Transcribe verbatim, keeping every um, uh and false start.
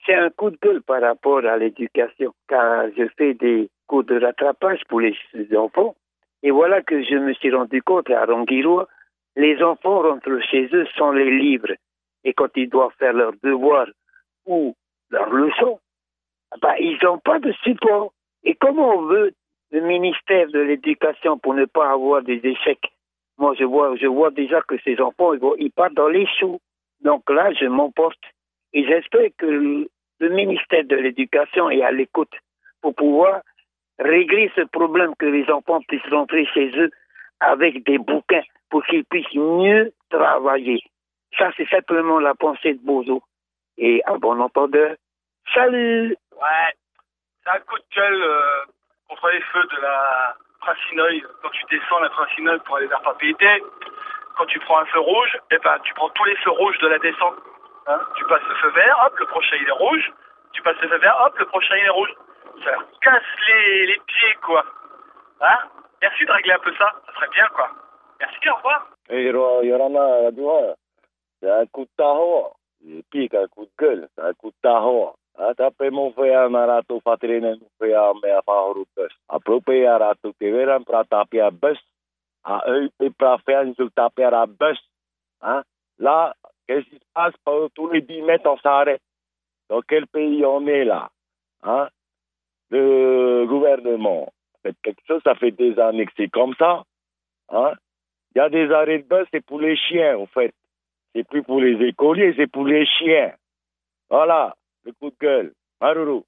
c'est un coup de gueule par rapport à l'éducation, car je fais des cours de rattrapage pour les enfants. Et voilà que je me suis rendu compte à Ronguirois, les enfants rentrent chez eux sans les livres. Et quand ils doivent faire leurs devoirs ou leurs leçons, bah, ils n'ont pas de support. Et comment on veut le ministère de l'Éducation pour ne pas avoir des échecs? Moi, je vois, je vois déjà que ces enfants, ils, vont, ils partent dans les choux. Donc là, je m'emporte. Et j'espère que le, le ministère de l'Éducation est à l'écoute pour pouvoir régler ce problème, que les enfants puissent rentrer chez eux avec des bouquins pour qu'ils puissent mieux travailler. Ça, c'est simplement la pensée de Bozo. Et à bon entendeur, salut! Ouais, c'est un coup de gueule euh, contre les feux de la Francinoï. Quand tu descends la Francinoï pour aller vers Papeete, quand tu prends un feu rouge, eh ben, tu prends tous les feux rouges de la descente. Hein, tu passes le feu vert, hop, le prochain il est rouge. Tu passes le feu vert, hop, le prochain il est rouge. Ça leur casse les, les pieds, quoi. Hein? Merci de régler un peu ça, ça serait bien, quoi. Merci, au revoir. Hey, Yorana, c'est un coup de taho. Et puis, un coup de gueule, c'est un coup de taho. Tapi mo fea naratu fatrine mo fea mea fahorupes. Apropria ratu teveran pratapia bus. À eux, et pour faire une tapia à bus. Hein? Là, qu'est-ce qui se passe? Tous les dix mètres, on s'arrête. Dans quel pays on est là? Hein? Le gouvernement fait quelque chose, ça fait des années que c'est comme ça. Hein? Il y a des arrêts de bus, c'est pour les chiens, en fait. C'est plus pour les écoliers, c'est pour les chiens. Voilà, le coup de gueule. Maruru.